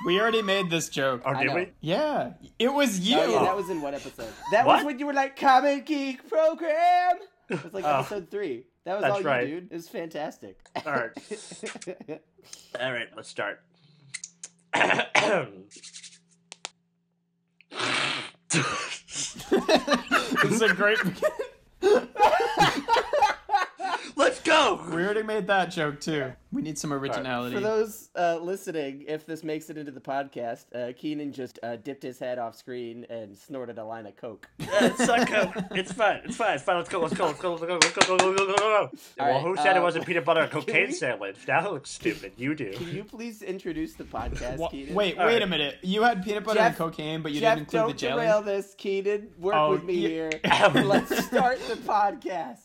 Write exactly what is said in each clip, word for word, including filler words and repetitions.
We already made this joke. Oh, did we? Yeah, it was you. Oh, yeah, that was in one episode. That What? was when you were like, Common Geek Program. It was like Oh. episode three. That was That's all right. you, dude. It was fantastic. All right. All right, let's start. This is a great. Let's go. We already made that joke too. We need some originality. For those uh, listening, if this makes it into the podcast, uh, Keenan just uh, dipped his head off screen and snorted a line of Coke. Yeah, it's not Coke. It's fine. It's fine. It's fine. Let's go. Let's go. Let's go. Let's go. Let's go. Go. Go. Go. Go. Go. Well, right, who said it um, wasn't peanut butter and cocaine we- sandwich? That looks stupid. You do. Can you please introduce the podcast, Wha- Keenan? wait, All wait right. a minute. You had peanut butter Jeff- and cocaine, but you Jeff, didn't include don't the jelly. derail this, Keenan. Work Oh, with me yeah. here. Let's start the podcast.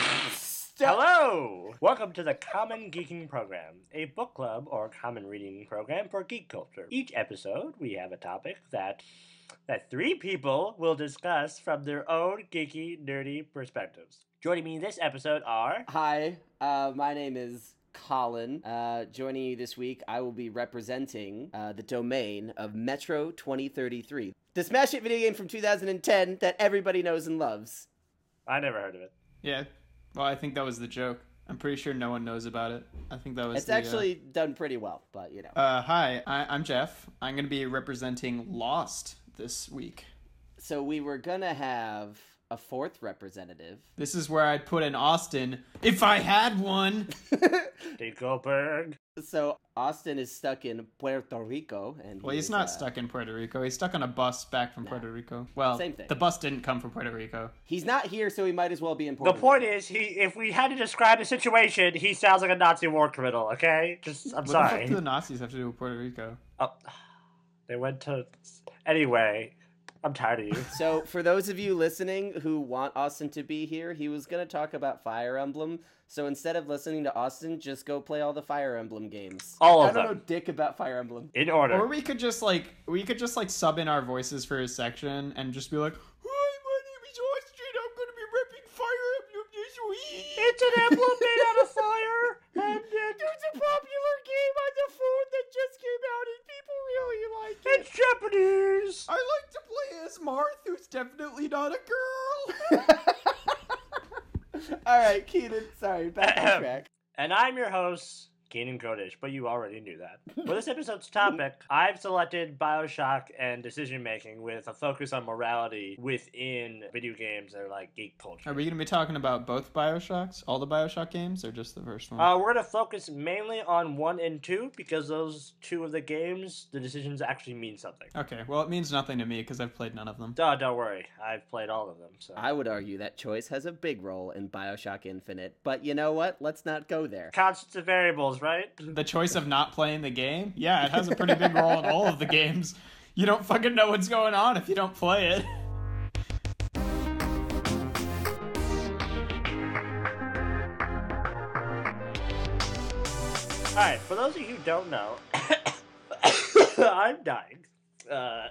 Stop. Hello! Welcome to the Common Geeking Program, a book club or common reading program for geek culture. Each episode, we have a topic that that three people will discuss from their own geeky, nerdy perspectives. Joining me this episode are... Hi, uh, my name is Colin. Uh, joining you this week, I will be representing uh, the domain of Metro twenty thirty-three, the smash hit video game from two thousand ten that everybody knows and loves. I never heard of it. Yeah. Well, I think that was the joke. I'm pretty sure no one knows about it. I think that was. It's the, uh, actually done pretty well, but you know. Uh, hi, I, I'm Jeff. I'm going to be representing Lost this week. So we were gonna have a fourth representative. This is where I'd put in Austin if I had one. Dave Goldberg. So Austin is stuck in Puerto Rico, and Well, he he's is, not uh, stuck in Puerto Rico. He's stuck on a bus back from Puerto Rico. Well, Same thing. the bus didn't come from Puerto Rico. He's not here, so he might as well be in Puerto The point Rico. is, he if we had to describe the situation, he sounds like a Nazi war criminal, okay? Just, I'm What the sorry. fuck do the Nazis have to do with Puerto Rico? Oh, they went to... Anyway, I'm tired of you. So, for those of you listening who want Austin to be here, he was going to talk about Fire Emblem. So, instead of listening to Austin, just go play all the Fire Emblem games. All I of don't them. know dick about Fire Emblem. In order. Or we could just like we could just like sub in our voices for his section and just be like, "Hi, my name is Austin. I'm gonna be repping Fire Emblem this week." It's an emblem made out of fire, and it, There's a popular game on the phone that just came out and people really like it. it's Japanese. I like to play as Marth, who's definitely not a girl. All right, Keenan, sorry, back on track. And I'm your host, Keenan Codish, but you already knew that. For this episode's topic, I've selected Bioshock and decision making with a focus on morality within video games that are like geek culture. Are we gonna be talking about both Bioshocks, all the Bioshock games, or just the first one? Uh, we're going to focus mainly on one and two because those two of the games, the decisions actually mean something. Okay, well it means nothing to me because I've played none of them. Duh, don't worry. I've played all of them. So I would argue that choice has a big role in Bioshock Infinite, but you know what? Let's not go there. Constants of variables, right? The choice of not playing the game? Yeah, it has a pretty big role in all of the games. You don't fucking know what's going on if you don't play it. Alright, for those of you who don't know, I'm dying. Uh,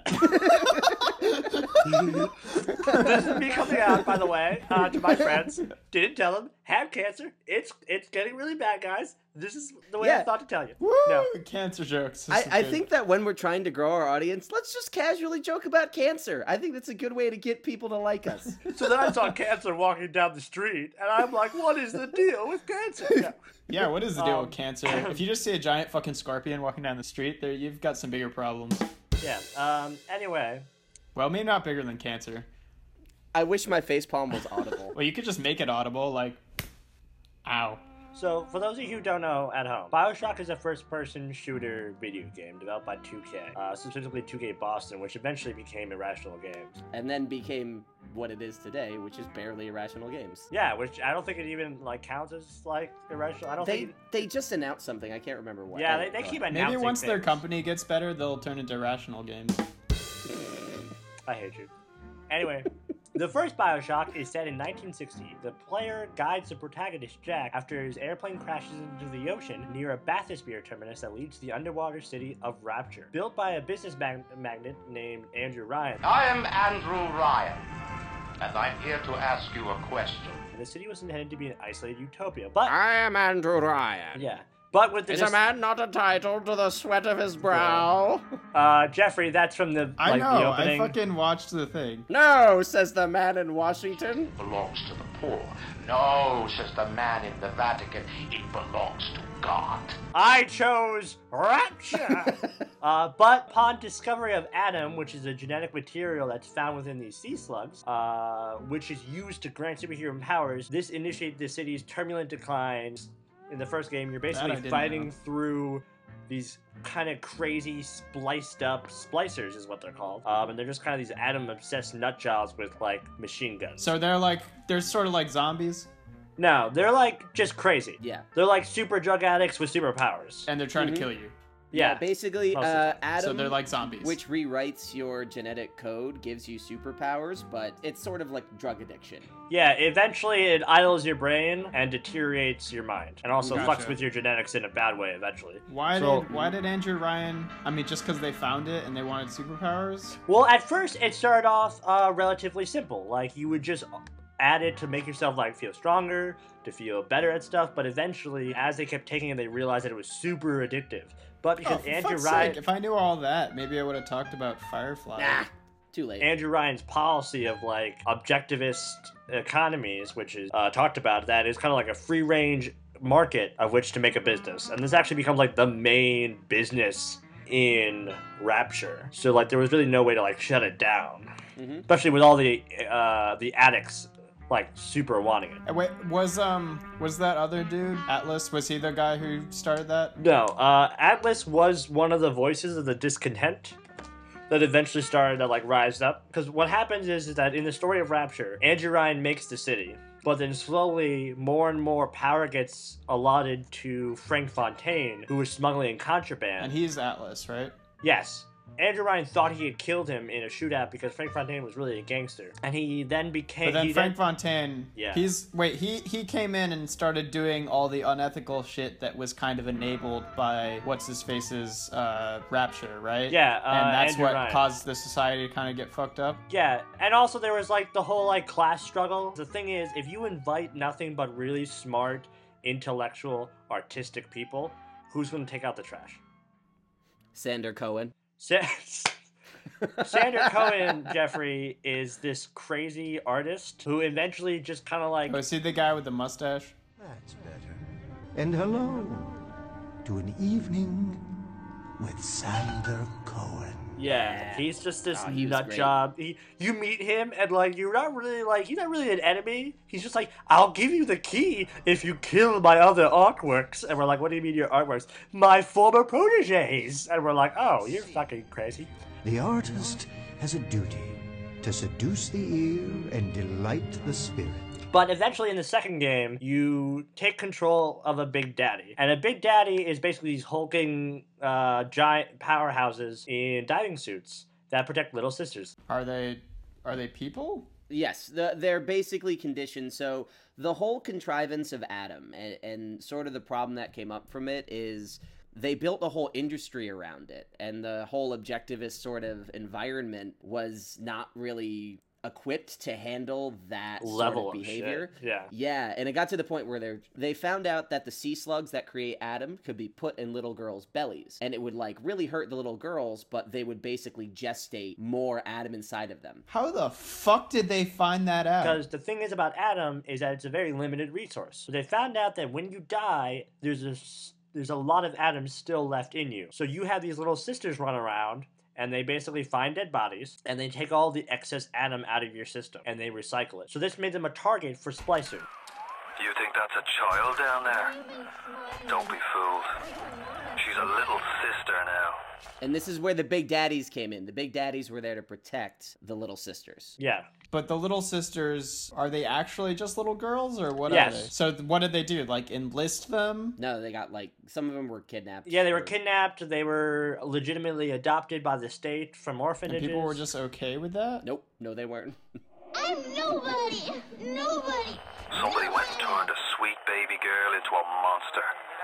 this is me coming out, by the way, uh, to my friends. Didn't tell them. Have cancer. It's it's getting really bad, guys. This is the way I Yeah. thought to tell you. Woo! No. Cancer jokes. This I, is I good. think that when we're trying to grow our audience, let's just casually joke about cancer. I think that's a good way to get people to like us. So then I saw cancer walking down the street, and I'm like, what is the deal with cancer? Yeah. Yeah, what is the deal Um, with cancer? If you just see a giant fucking scorpion walking down the street, there you've got some bigger problems. Yeah. Um. Anyway. Well, maybe not bigger than cancer. I wish my facepalm was audible. Well, you could just make it audible, like, ow. So, for those of you who don't know at home, Bioshock is a first-person shooter video game developed by two K, uh, specifically two K Boston, which eventually became Irrational Games. And then became what it is today, which is barely Irrational Games. Yeah, which I don't think it even like counts as like Irrational. I don't They think. they just announced something. I can't remember what. Yeah, Oh, they, they go keep ahead. announcing Maybe once their things. company gets better, they'll turn into rational games. I hate you. Anyway, the first Bioshock is set in nineteen sixty. The player guides the protagonist Jack after his airplane crashes into the ocean near a bathysphere terminus that leads to the underwater city of Rapture. Built by a business mag- magnate named Andrew Ryan, I am Andrew Ryan, and I'm here to ask you a question. the city was intended to be an isolated utopia, but I am Andrew Ryan. yeah. But with the Is dis- a man not entitled to the sweat of his brow? uh, Jeffrey, that's from the I like know. the I opening. fucking watched the thing. No, says the man in Washington. Belongs to the poor. No, says the man in the Vatican, it belongs to God. I chose Rapture! uh, but upon discovery of Adam, which is a genetic material that's found within these sea slugs, uh, which is used to grant superhero powers, this initiated the city's turbulent decline. In the first game, you're That I basically didn't fighting know. through these kind of crazy spliced up splicers is what they're called. Um, and they're just kind of these Adam-obsessed nutjobs with, like, machine guns. So they're like, they're sort of like zombies, No, they're, like, just crazy. Yeah. They're like super drug addicts with superpowers. and they're trying Mhm. to kill you. Yeah. Basically, Most of the uh, time. Adam, So they're like zombies. which rewrites your genetic code, gives you superpowers, but it's sort of like drug addiction. Yeah, eventually it idles your brain and deteriorates your mind. And also Gotcha. fucks with your genetics in a bad way eventually. Why So- did why did Andrew Ryan? I mean, just because they found it and they wanted superpowers? Well, at first it started off uh, relatively simple. Like you would just add it to make yourself like feel stronger, to feel better at stuff, but eventually as they kept taking it they realized that it was super addictive. But Oh, because for Andrew fuck's Ryan sake! If I knew all that, maybe I would have talked about Firefly. Nah, too late. Andrew Ryan's policy of like objectivist economies, which is uh, talked about, that is kind of like a free range market of which to make a business, and this actually becomes like the main business in Rapture. So like there was really no way to like shut it down, Mhm. especially with all the uh, the addicts like super wanting it. Uh, Wait, was um was that other dude Atlas? Was he the guy who started that? No, uh, Atlas was one of the voices of the discontent that eventually started to like rise up. Because what happens is, is that in the story of Rapture, Andrew Ryan makes the city, but then slowly more and more power gets allotted to Frank Fontaine, who was smuggling contraband. And he's Atlas, right? Yes. Andrew Ryan thought he had killed him in a shootout because Frank Fontaine was really a gangster. And he then became... But then he Frank Fontaine, Yeah. he's wait, he he came in and started doing all the unethical shit that was kind of enabled by what's his face's uh, Rapture, right? Yeah, uh, and that's Andrew what Ryan. caused the society to kind of get fucked up. Yeah, and also there was like the whole like class struggle. The thing is, if you invite nothing but really smart, intellectual, artistic people, who's going to take out the trash? Sander Cohen. Sa- Sander Cohen, Jeffrey, is this crazy artist who eventually just kind of like... Was he the guy with the mustache? That's better. And hello to an evening with Sander Cohen. Yeah, he's just this Oh, he was nut great. job. He, you meet him and like you're not really like he's not really an enemy. He's just like, I'll give you the key if you kill my other artworks. And we're like, what do you mean your artworks? My former proteges. And we're like, oh, you're fucking crazy. The artist has a duty to seduce the ear and delight the spirit. But eventually in the second game, you take control of a Big Daddy. And a Big Daddy is basically these hulking uh, giant powerhouses in diving suits that protect little sisters. Are they are they people? Yes, the, they're basically conditioned. So the whole contrivance of Adam and, and sort of the problem that came up from it is they built a whole industry around it. And the whole objectivist sort of environment was not really equipped to handle that Level sort of of behavior. shit, yeah. Yeah, and it got to the point where they they found out that the sea slugs that create Adam could be put in little girls' bellies, and it would like really hurt the little girls, but they would basically gestate more Adam inside of them. How the fuck did they find that out? Because the thing is about Adam is that it's a very limited resource. So they found out that when you die, there's a, s- there's a lot of Adam still left in you. So you have these little sisters run around, and they basically find dead bodies, and they take all the excess Adam out of your system, and they recycle it. So this made them a target for Splicer. You think that's a child down there? Don't be fooled. She's a little sister now. And this is where the big daddies came in. The big daddies were there to protect the little sisters. Yeah. But the little sisters, are they actually just little girls or what Yes. are they? So th- what did they do? Like enlist them? No, they got like some of them were kidnapped. Yeah, they were or- kidnapped. They were legitimately adopted by the state from And orphanages. people were just okay with that? Nope, no, they weren't. I'm nobody. Nobody. Somebody went and turned a sweet baby girl into a monster.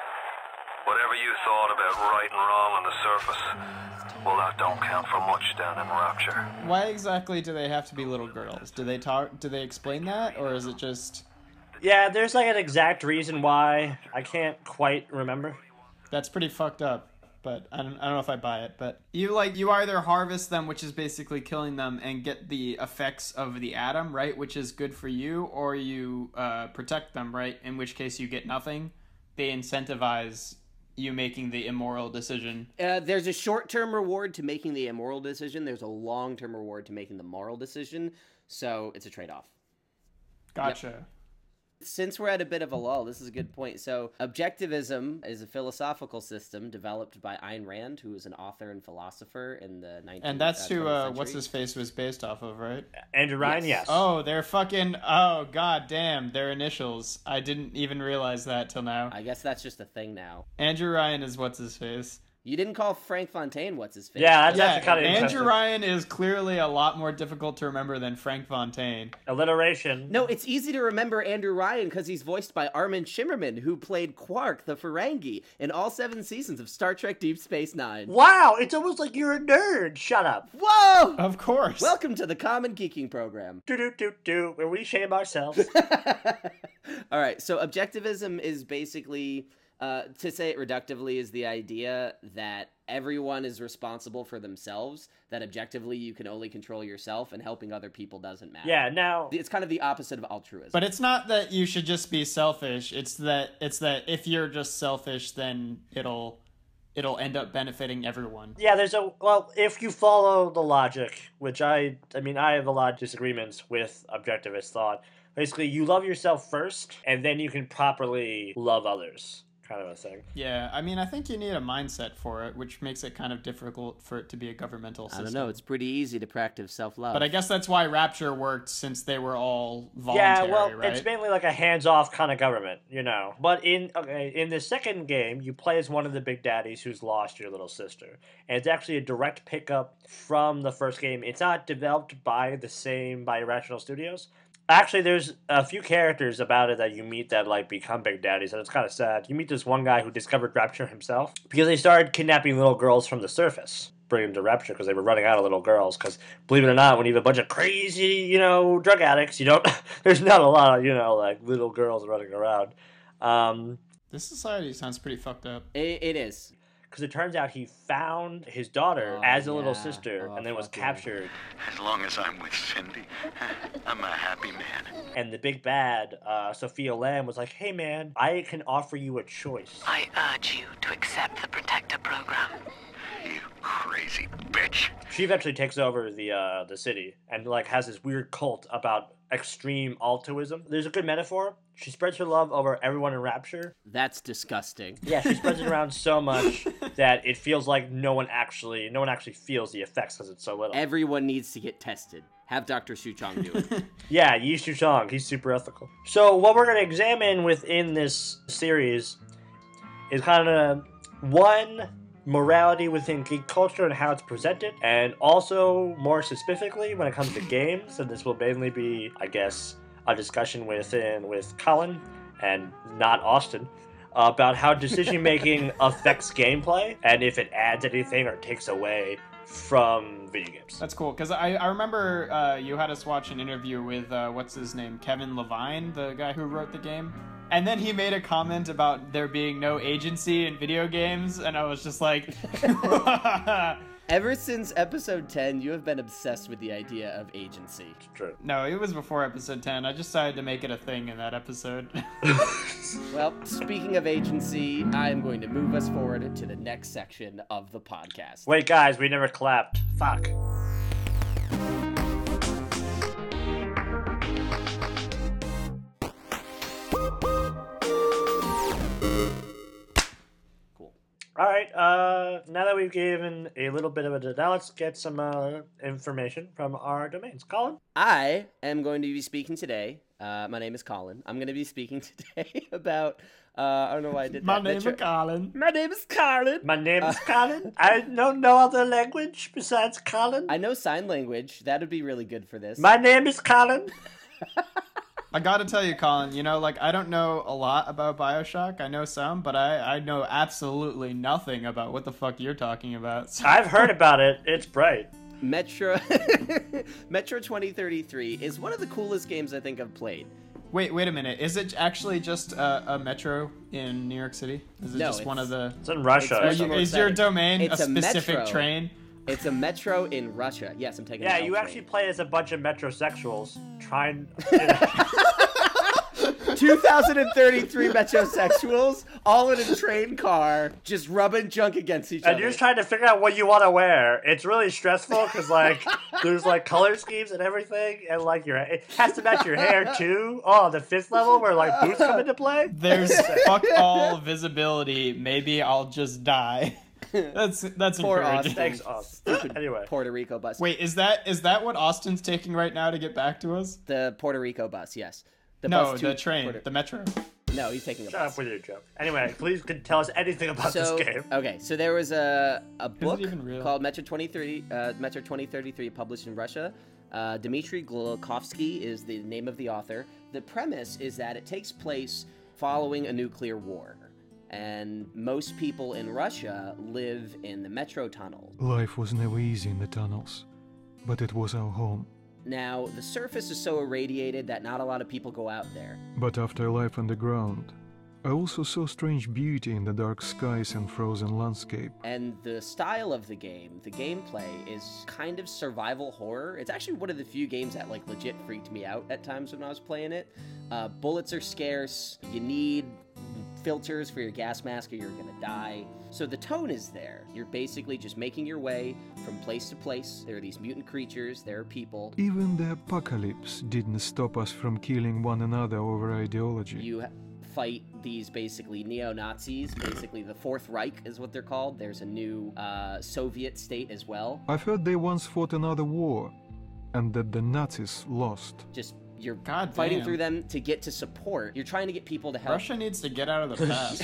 Whatever you thought about right and wrong on the surface, well, that don't count for much down in Rapture. Why exactly do they have to be little girls? Do they talk? Do they explain that, or is it just? Yeah, there's like an exact reason why. I can't quite remember. That's pretty fucked up. But I don't, I don't know if I buy it. But you like you either harvest them, which is basically killing them, and get the effects of the atom, right, which is good for you, or you uh, protect them, right, in which case you get nothing. They incentivize you making the immoral decision. Uh, there's a short-term reward to making the immoral decision. There's a long-term reward to making the moral decision. So it's a trade-off. Gotcha. Yep. Since we're at a bit of a lull, this is a good point. So, objectivism is a philosophical system developed by Ayn Rand, who was an author and philosopher in the nineteenth And that's who, uh, century. what's his face was based off of, right? Andrew Ryan, yes. Yes. Oh, they're fucking, oh, god damn, their initials. I didn't even realize that till now. I guess that's just a thing now. Andrew Ryan is what's his face. You didn't call Frank Fontaine what's his face. Yeah, that's Yeah, actually kind of Andrew interesting. Ryan is clearly a lot more difficult to remember than Frank Fontaine. Alliteration. No, it's easy to remember Andrew Ryan because he's voiced by Armin Shimmerman, who played Quark the Ferengi in all seven seasons of Star Trek Deep Space Nine. Wow, it's almost like you're a nerd. Shut up. Whoa! Of course. Welcome to the Common Geeking Program. Do do do do. Where we shame ourselves. All right, so objectivism is basically, uh, to say it reductively, is the idea that everyone is responsible for themselves, that objectively you can only control yourself, and helping other people doesn't matter. Yeah, now... It's kind of the opposite of altruism. But it's not that you should just be selfish. It's that it's that if you're just selfish, then it'll it'll end up benefiting everyone. Yeah, there's a... Well, if you follow the logic, which I... I mean, I have a lot of disagreements with objectivist thought. Basically, you love yourself first, and then you can properly love others. Kind of a thing. Yeah, I mean, I think you need a mindset for it, which makes it kind of difficult for it to be a governmental system. I don't know, it's pretty easy to practice self-love. But I guess that's why Rapture worked, since they were all voluntary, Yeah, well, right? it's mainly like a hands-off kind of government, you know. But in okay, in the second game, you play as one of the big daddies who's lost your little sister. And it's actually a direct pickup from the first game. It's not developed by the same, by Irrational Studios. Actually, there's a few characters about it that you meet that, like, become big daddies, and it's kind of sad. You meet this one guy who discovered Rapture himself, because they started kidnapping little girls from the surface, bringing them to Rapture, because they were running out of little girls, because, believe it or not, when you have a bunch of crazy, you know, drug addicts, you don't, there's not a lot of, you know, like, little girls running around. Um... This society sounds pretty fucked up. It, it is. Because it turns out he found his daughter Oh, as a little yeah. sister, Oh, and then was fuck yeah. captured. As long as I'm with Cindy, I'm a happy man. And the big bad, uh, Sophia Lamb, was like, hey man, I can offer you a choice. I urge you to accept the Protector program. You crazy bitch. She eventually takes over the uh, the city and like has this weird cult about extreme altruism. There's a good metaphor. She spreads her love over everyone in Rapture. That's disgusting. Yeah, she spreads it around so much that it feels like no one actually no one actually feels the effects because it's so little. Everyone needs to get tested. Have Doctor Shu Chong do it. Yeah, Yi Shu Chong, he's super ethical. So what we're going to examine within this series is kind of, one, morality within geek culture and how it's presented, and also, more specifically, when it comes to games, and this will mainly be, I guess, a discussion within with Colin, and not Austin, about how decision-making affects gameplay, and if it adds anything or takes away from video games. That's cool, because I, I remember uh, you had us watch an interview with, uh, what's his name, Kevin Levine, the guy who wrote the game. And then he made a comment about there being no agency in video games, and I was just like... Ever since episode ten, you have been obsessed with the idea of agency. It's true. No, it was before episode ten. I just decided to make it a thing in that episode. Well, speaking of agency, I am going to move us forward to the next section of the podcast. Wait, guys, we never clapped. Fuck. Cool. All right. Uh, now that we've given a little bit of a, now let's get some uh, information from our domains. Colin. I am going to be speaking today. Uh, my name is Colin. I'm going to be speaking today about. Uh, I don't know why I did My that. name Metro- is Colin. My name is Colin. My name is Uh, Colin. I know no other language besides Colin. I know sign language. That would be really good for this. My name is Colin. I gotta tell you, Colin, you know, like, I don't know a lot about Bioshock. I know some, but I, I know absolutely nothing about what the fuck you're talking about. So- I've heard about it. It's bright. Metro Metro twenty thirty-three is one of the coolest games I think I've played. Wait, wait a minute. Is it actually just a, a metro in New York City? Is it No, just one of the... It's in Russia. Are you- is your domain It's a a specific metro. train? It's a metro in Russia. Yes, I'm taking. Yeah, the L you train. actually play as a bunch of metrosexuals trying. You know, two thousand thirty-three metrosexuals all in a train car, just rubbing junk against each and other. you're just trying to figure out what you want to wear. It's really stressful because like there's like color schemes and everything, and like your it has to match your hair too. Oh, the fifth level where like boots come into play. There's fuck all visibility. Maybe I'll just die. That's that's Poor encouraging. Austin. Thanks, Austin. Anyway, Puerto Rico bus. Wait, is that is that what Austin's taking right now to get back to us? The Puerto Rico bus. Yes. The No, bus to the train, Puerto- the metro. No, he's taking a shut bus. up with your joke. Anyway, please could tell us anything about So this game. okay, so there was a a book even real? called Metro twenty-three, uh, Metro twenty thirty-three, published in Russia. Uh, Dmitry Glukhovsky is the name of the author. The premise is that it takes place following a nuclear war, and most people in Russia live in the metro tunnel. Life was never easy in the tunnels, but it was our home. Now, the surface is so irradiated that not a lot of people go out there. But after life underground, I also saw strange beauty in the dark skies and frozen landscape. And the style of the game, the gameplay, is kind of survival horror. It's actually one of the few games that like legit freaked me out at times when I was playing it. Uh, bullets are scarce. You need filters for your gas mask or you're gonna die. So the tone is there. You're basically just making your way from place to place. There are these mutant creatures, there are people. Even the apocalypse didn't stop us from killing one another over ideology. You ha- fight these basically neo-Nazis, basically the Fourth Reich is what they're called. There's a new uh, Soviet state as well. I've heard they once fought another war, and that the Nazis lost. Just you're God fighting damn. through them to get to support. You're trying to get people to help. Russia needs to get out of the past.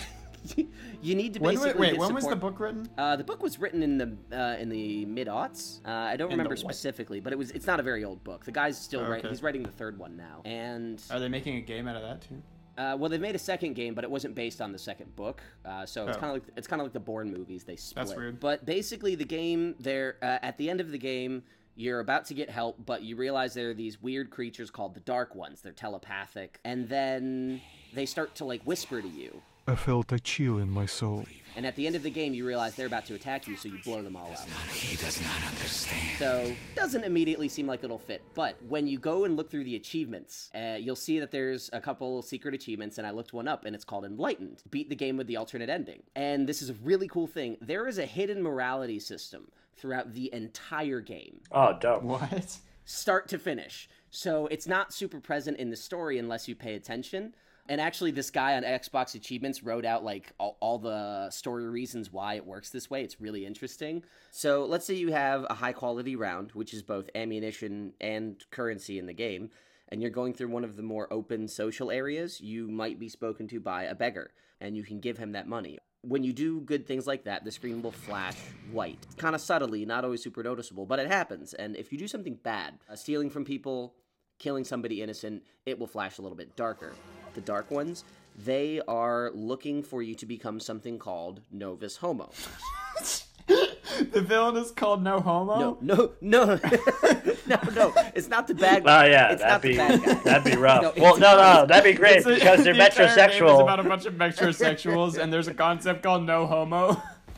You need to When, basically wait, wait get when was the support. book written? Uh, the book was written in the uh, in the mid aughts. Uh, I don't In the remember what? specifically, but it was. It's not a very old book. The guy's still Oh, writing. okay. He's writing the third one now. And Are they making a game out of that too? uh, well, they've made a second game, but it wasn't based on the second book. Uh, so it's Oh. kind of like it's kind of like the Bourne movies. They split. That's weird. But basically, the game there uh, at the end of the game. You're about to get help, but you realize there are these weird creatures called the Dark Ones. They're telepathic. And then they start to, like, whisper to you. I felt a chill in my soul. And at the end of the game, you realize they're about to attack you, so you blow them all out. He does not understand. So, doesn't immediately seem like it'll fit. But when you go and look through the achievements, uh, you'll see that there's a couple secret achievements, and I looked one up, and it's called Enlightened. Beat the game with the alternate ending. And this is a really cool thing. There is a hidden morality system throughout the entire game. Oh, dope. What? Start to finish. So it's not super present in the story unless you pay attention. And actually, this guy on Xbox Achievements wrote out like all, all the story reasons why it works this way. It's really interesting. So let's say you have a high quality round, which is both ammunition and currency in the game, and you're going through one of the more open social areas, you might be spoken to by a beggar, and you can give him that money. When you do good things like that, the screen will flash white. Kind of subtly, not always super noticeable, but it happens. And if you do something bad, uh, stealing from people, killing somebody innocent, it will flash a little bit darker. The Dark Ones, they are looking for you to become something called Novus Homo. The villain is called No Homo? No, no, no, no, no. It's not the bad Oh guy. yeah, it's that'd not be the bad guy. that'd be rough. No, well, it's- no, no, that'd be great It's a- because they're the entire game is metrosexual. about a bunch of metrosexuals, and there's a concept called No Homo.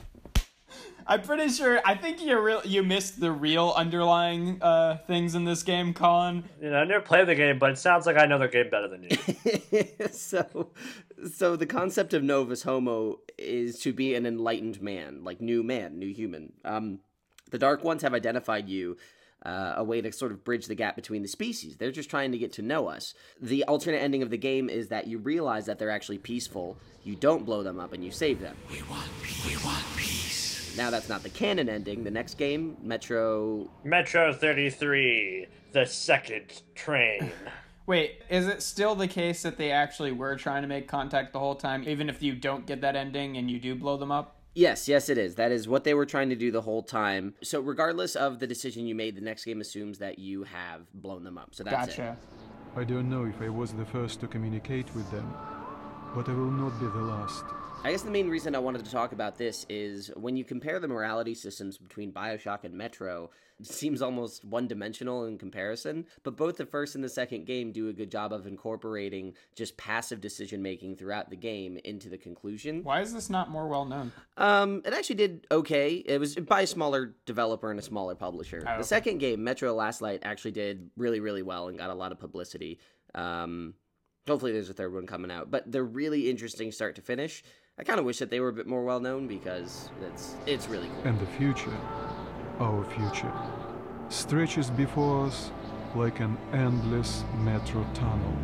I'm pretty sure. I think you real you missed the real underlying uh, things in this game, Colin. You know, I never played the game, but it sounds like I know the game better than you. so, so the concept of Novus Homo is to be an enlightened man, like new man, new human. Um, the Dark Ones have identified you. Uh, a way to sort of bridge the gap between the species. They're just trying to get to know us. The alternate ending of the game is that you realize that they're actually peaceful, you don't blow them up, and you save them. We want peace. We want peace. Now that's not the canon ending. The next game, Metro... Metro thirty-three, the second train. Wait, is it still the case that they actually were trying to make contact the whole time, even if you don't get that ending and you do blow them up? Yes, yes it is. That is what they were trying to do the whole time. So regardless of the decision you made, the next game assumes that you have blown them up. So that's Gotcha. it. I don't know if I was the first to communicate with them, but I will not be the last. I guess the main reason I wanted to talk about this is when you compare the morality systems between BioShock and Metro, it seems almost one-dimensional in comparison, but both the first and the second game do a good job of incorporating just passive decision-making throughout the game into the conclusion. Why is this not more well-known? Um, it actually did okay. It was by a smaller developer and a smaller publisher. Oh, okay. The second game, Metro Last Light, actually did really, really well and got a lot of publicity. Um, hopefully there's a third one coming out, but they're really interesting start to finish. I kind of wish that they were a bit more well-known because it's it's really cool. And the future, our future, stretches before us like an endless metro tunnel.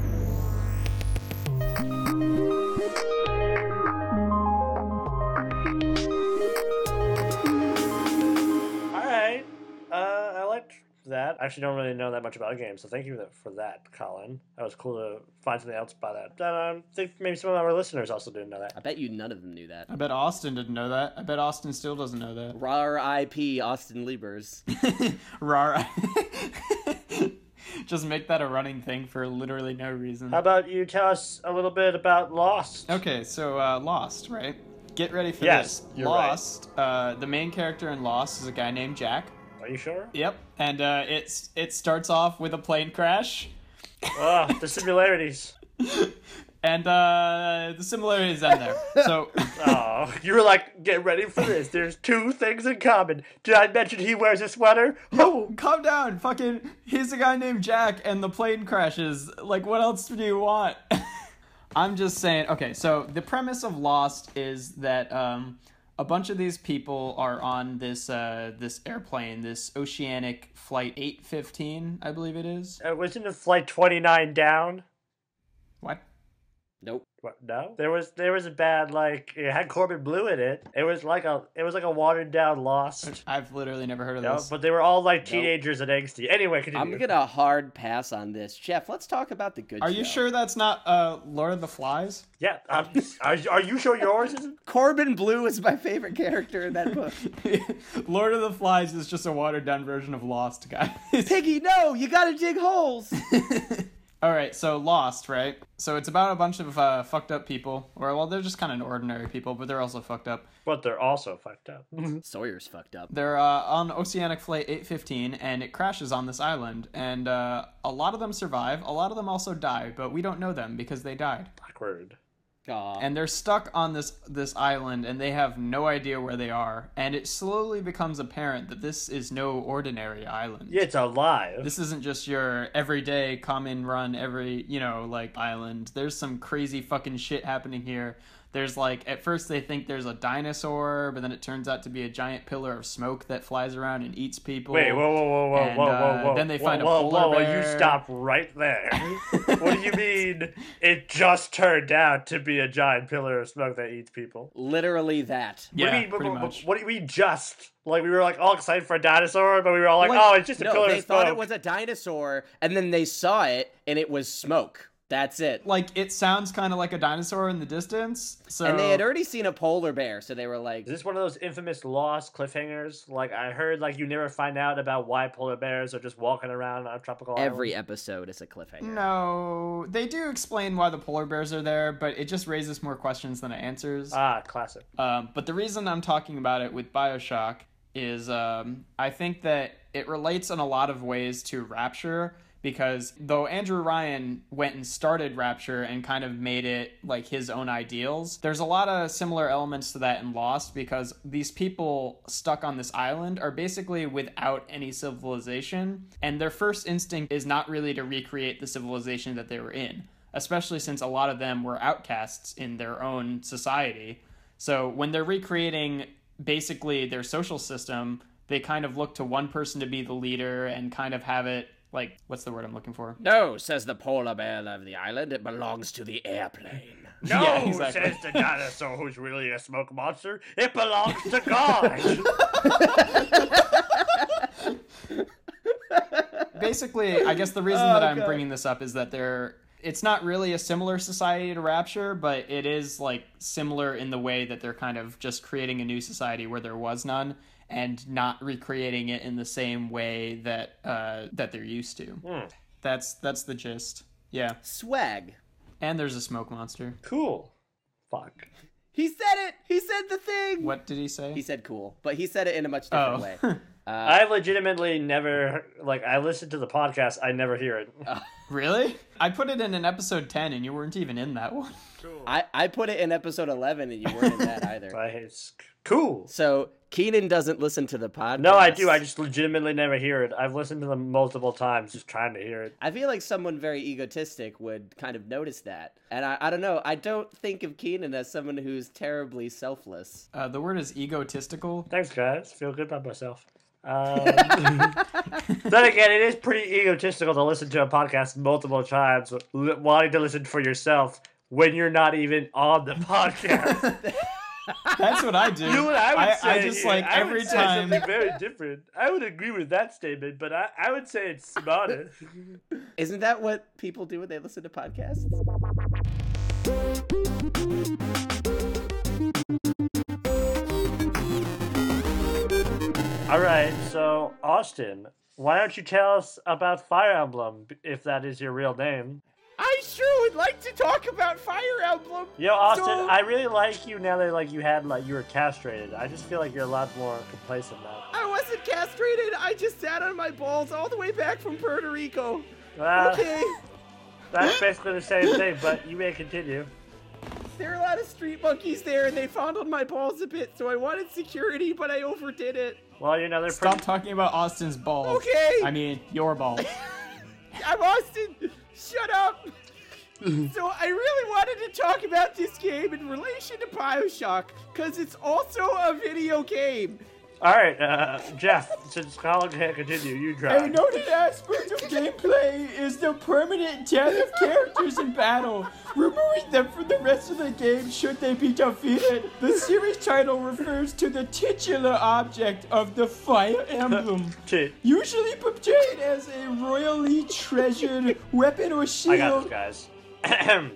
All right. Uh, I liked that. I actually don't really know that much about games, so thank you for that, Colin. That was cool to find something else about that. I um, think maybe some of our listeners also didn't know that. I bet you none of them knew that. I bet Austin didn't know that. I bet Austin still doesn't know that. R I P Austin Liebers. Rar. Just make that a running thing for literally no reason. How about you tell us a little bit about Lost? Okay, so uh, Lost, right? Get ready for yes, this. You're Lost, right. uh, the main character in Lost is a guy named Jack. Are you sure? Yep, and uh, it's it starts off with a plane crash. Oh, the similarities. And uh, the similarities end there. So, oh, you were like, get ready for this. There's two things in common. Did I mention he wears a sweater? Oh, calm down. Fucking, he's a guy named Jack, and the plane crashes. Like, what else do you want? I'm just saying. Okay, so the premise of Lost is that um, a bunch of these people are on this uh, this airplane, this Oceanic Flight eight fifteen, I believe it is. Uh, wasn't it Flight twenty-nine down? What? Nope. What? No. There was there was a bad like it had Corbin Blue in it. It was like a it was like a watered down Lost. I've literally never heard of no, this. But they were all like teenagers nope. and angsty. Anyway, continue. I'm gonna hard pass on this, Jeff. Let's talk about the good. Are show. you sure that's not uh, Lord of the Flies? Yeah. Um, are are you sure yours isn't? Corbin Blue is my favorite character in that book. Lord of the Flies is just a watered down version of Lost, guys. Piggy, no, you gotta dig holes. All right, so Lost, right? So it's about a bunch of uh, fucked up people, or well, they're just kind of ordinary people, but they're also fucked up. But they're also fucked up. Sawyer's fucked up. They're uh, on Oceanic Flight eight fifteen, and it crashes on this island, and uh, a lot of them survive. A lot of them also die, but we don't know them because they died. Awkward. Aww. And they're stuck on this this island, and they have no idea where they are. And it slowly becomes apparent that this is no ordinary island. Yeah, it's alive. This isn't just your everyday come in run every, you know, like island. There's some crazy fucking shit happening here. There's like, at first they think there's a dinosaur, but then it turns out to be a giant pillar of smoke that flies around and eats people. Wait, whoa, whoa, whoa, whoa, and, whoa, whoa, uh, whoa. Then they whoa, find whoa, a polar whoa, bear. You stop right there. What do you mean it just turned out to be a giant pillar of smoke that eats people? Literally that. Yeah, what do you mean, pretty what, much. What do you mean just? Like, we were like all excited for a dinosaur, but we were all like, like oh, it's just a no, pillar they of smoke. thought it was a dinosaur, and then they saw it, and it was smoke. That's it. Like, it sounds kind of like a dinosaur in the distance. So And they had already seen a polar bear, so they were like... Is this one of those infamous Lost cliffhangers? Like, I heard, like, you never find out about why polar bears are just walking around on a tropical island. Every episode is a cliffhanger. No, they do explain why the polar bears are there, but it just raises more questions than it answers. Ah, classic. Um, but the reason I'm talking about it with BioShock is um, I think that it relates in a lot of ways to Rapture, because though Andrew Ryan went and started Rapture and kind of made it like his own ideals, there's a lot of similar elements to that in Lost, because these people stuck on this island are basically without any civilization, and their first instinct is not really to recreate the civilization that they were in, especially since a lot of them were outcasts in their own society. So when they're recreating basically their social system, they kind of look to one person to be the leader and kind of have it like, what's the word I'm looking for? No, says the polar bear of the island. It belongs to the airplane. No, yeah, exactly. says the dinosaur who's really a smoke monster. It belongs to God. Basically, I guess the reason Oh, that I'm God. bringing this up is that they're it's not really a similar society to Rapture, but it is like similar in the way that they're kind of just creating a new society where there was none, and not recreating it in the same way that uh, that they're used to. Hmm. That's that's the gist. Yeah. Swag. And there's a smoke monster. Cool. Fuck. He said it! He said the thing! What did he say? He said cool, but he said it in a much different Oh. way. Uh, I've legitimately never, like, I listened to the podcast, I never hear it. Uh, Really? I put it in an episode ten and you weren't even in that one. I, I put it in episode eleven and you weren't in that either. It's cool. So, Keenan doesn't listen to the podcast. No, I do. I just legitimately never hear it. I've listened to them multiple times just trying to hear it. I feel like someone very egotistic would kind of notice that. And I, I don't know. I don't think of Keenan as someone who's terribly selfless. Uh, the word is egotistical. Thanks, guys. Feel good about myself. Um, then again, it is pretty egotistical to listen to a podcast multiple times, li- wanting to listen for yourself when you're not even on the podcast. That's what I do. You know what I would I, say? I just like I every would say time. something very different. I would agree with that statement, but I, I would say it's smarter. Isn't that what people do when they listen to podcasts? All right, so Austin, why don't you tell us about Fire Emblem, if that is your real name? I sure would like to talk about Fire Emblem. Yo, Austin, So- I really like you now that like you had like you were castrated. I just feel like you're a lot more complacent now. I wasn't castrated. I just sat on my balls all the way back from Puerto Rico. Well, Okay. that's basically the same thing, but you may continue. There are a lot of street monkeys there, and they fondled my balls a bit, so I wanted security, but I overdid it. Well, you know they're Stop pretty. talking about Austin's balls. Okay. I mean, your balls. I'm Austin. Shut up. So I really wanted to talk about this game in relation to BioShock, because it's also a video game. All right, uh, Jeff. Since Colin can't continue, you try. A noted aspect of gameplay is the permanent death of characters in battle, removing them from the rest of the game should they be defeated. The series title refers to the titular object of the Fire Emblem, Tit. usually portrayed as a royally treasured weapon or I shield. got this, guys.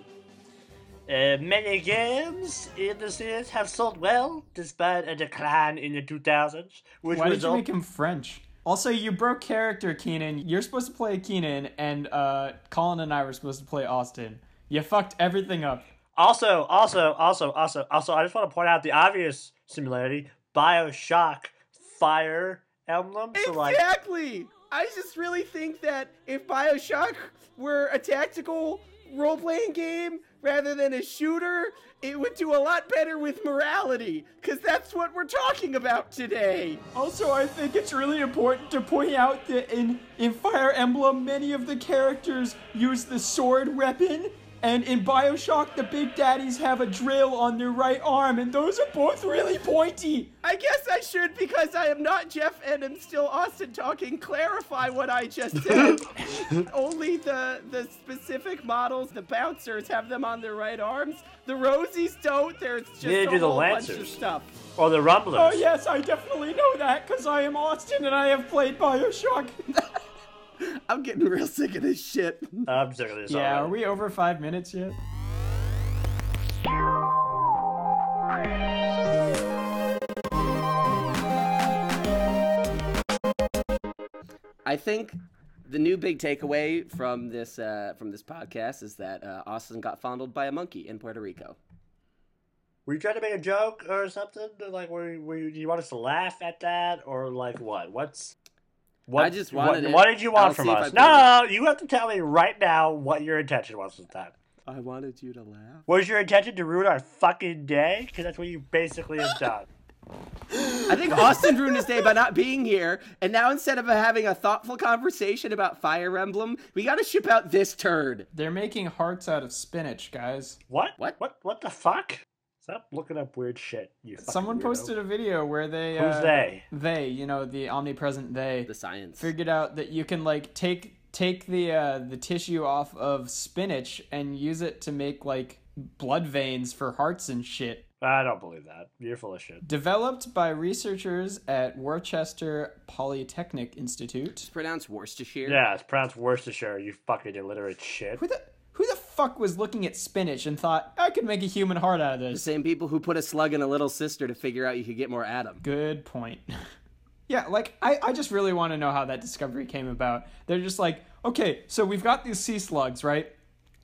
Uh, many games in the series have sold well, despite a decline in the two thousands, which Why did you result- make him French? Also, you broke character, Keenan. You're supposed to play Keenan, and uh, Colin and I were supposed to play Austin. You fucked everything up. Also, also, also, also, also, I just want to point out the obvious similarity: BioShock, Fire Emblem. So like, Exactly. I just really think that if BioShock were a tactical role-playing game rather than a shooter, it would do a lot better with morality, because that's what we're talking about today. Also, I think it's really important to point out that in, in Fire Emblem, many of the characters use the sword weapon, and in BioShock, the Big Daddies have a drill on their right arm, and those are both really pointy. I guess I should, because I am not Jeff and am still Austin talking, clarify what I just said. Only the the specific models, the bouncers, have them on their right arms. The Rosies don't. There's just Neither a do the whole bunch of Lancers. stuff. or the Rumblers. Oh yes, I definitely know that, because I am Austin and I have played BioShock. I'm getting real sick of this shit. I'm sick of this. Yeah, already. are we over five minutes yet? I think the new big takeaway from this uh, from this podcast is that uh, Austin got fondled by a monkey in Puerto Rico. Were you trying to make a joke or something? Like, were, were you, do you want us to laugh at that, or like what? What's what? I just wanted What, it. what did you want I'll from see if us? I No, put no, no, you have to tell me right now what your intention was with that. I wanted you to laugh. Was your intention to ruin our fucking day? Because that's what you basically have done. I think Austin ruined his day by not being here, and now instead of having a thoughtful conversation about Fire Emblem, we gotta ship out this turd. They're making hearts out of spinach, guys. What? What? What? What the fuck? Stop looking up weird shit. You. fucking Someone weirdo. posted a video where they Who's uh, they? They, you know, the omnipresent they. The science. Figured out that you can like take take the uh, the tissue off of spinach and use it to make like blood veins for hearts and shit. I don't believe that. You're full of shit. Developed by researchers at Worcester Polytechnic Institute. It's pronounced Worcestershire. Yeah, it's pronounced Worcestershire. You fucking illiterate shit. Who the who the fuck was looking at spinach and thought I could make a human heart out of The this? same people who put a slug in a little sister to figure out you could get more Adam. Good point. Yeah, like, I, I just really want to know how that discovery came about. They're just like, okay, so we've got these sea slugs, right?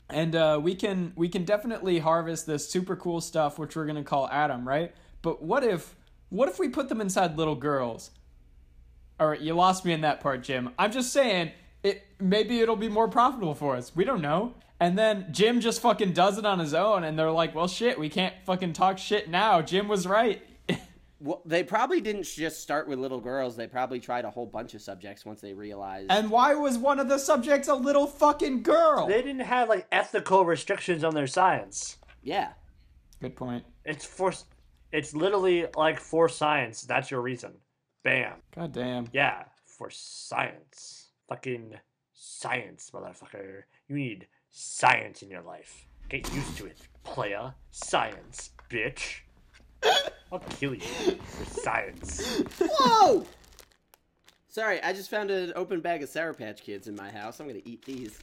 And uh, we can we can definitely harvest this super cool stuff, which we're gonna call Adam, right? But what if what if we put them inside little girls? All right, you lost me in that part, Jim. I'm just saying, it maybe it'll be more profitable for us. We don't know. And then Jim just fucking does it on his own, and they're like, well, shit, we can't fucking talk shit now. Jim was right. Well, they probably didn't just start with little girls. They probably tried a whole bunch of subjects once they realized. And why was one of the subjects a little fucking girl? They didn't have, like, ethical restrictions on their science. Yeah. Good point. It's for... It's literally, like, for science. That's your reason. Bam. God damn. Yeah, for science. Fucking science, motherfucker. You need science in your life. Get used to it, playa. Science, bitch. I'll kill you for science. Whoa! Sorry, I just found an open bag of Sour Patch Kids in my house. I'm gonna eat these.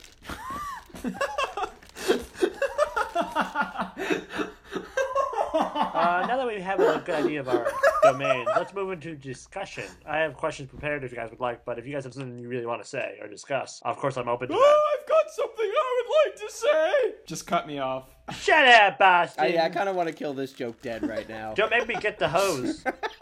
Uh, now that we have a good idea of our domain, let's move into discussion. I have questions prepared if you guys would like, but if you guys have something you really want to say or discuss, of course I'm open to that. Oh, I've got something I would like to say! Just cut me off. Shut up, bastard! Oh, yeah, I kind of want to kill this joke dead right now. Don't make me get the hose.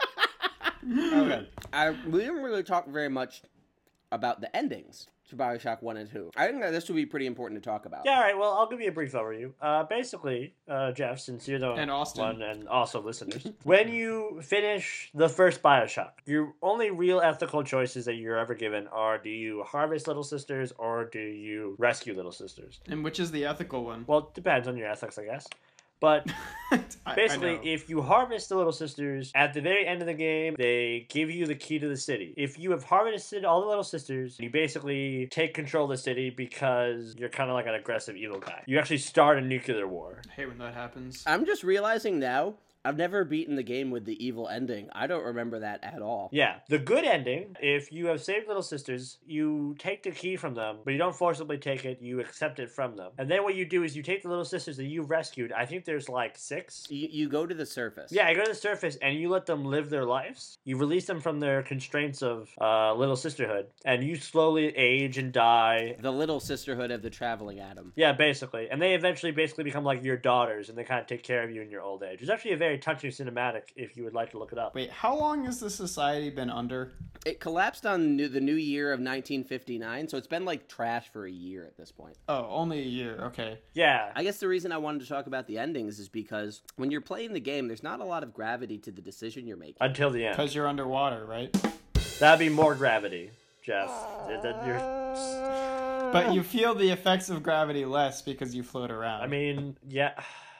Okay. I, we didn't really talk very much about the endings to Bioshock one and two. I think that this would be pretty important to talk about. Yeah, alright, well, I'll give you a brief overview. Uh, basically, uh, Jeff, since you're the And Austin. one, and also listeners, when you finish the first Bioshock, your only real ethical choices that you're ever given are, do you harvest Little Sisters or do you rescue Little Sisters? And which is the ethical one? Well, it depends on your ethics, I guess. But I- basically, I know. if you harvest the Little Sisters, at the very end of the game, they give you the key to the city. If you have harvested all the Little Sisters, you basically take control of the city because you're kind of like an aggressive evil guy. You actually start a nuclear war. I hate when that happens. I'm just realizing now, I've never beaten the game with the evil ending. I don't remember that at all. Yeah, the good ending, if you have saved Little Sisters, you take the key from them, but you don't forcibly take it, you accept it from them. And then what you do is you take the Little Sisters that you've rescued, I think there's like six. You, you go to the surface. Yeah, you go to the surface and you let them live their lives. You release them from their constraints of uh, Little Sisterhood, and you slowly age and die. The Little Sisterhood of the Traveling Atom. Yeah, basically. And they eventually basically become like your daughters, and they kind of take care of you in your old age. It's actually a very touching cinematic if you would like to look it up. Wait, how long has the society been under? It collapsed on new, the new year of nineteen fifty-nine, so it's been like trash for a year at this point. Oh, only a year. Okay. Yeah. I guess the reason I wanted to talk about the endings is because when you're playing the game, there's not a lot of gravity to the decision you're making. Until the end. Because you're underwater, right? That'd be more gravity, Jeff. That- that you're- But you feel the effects of gravity less because you float around. I mean, yeah.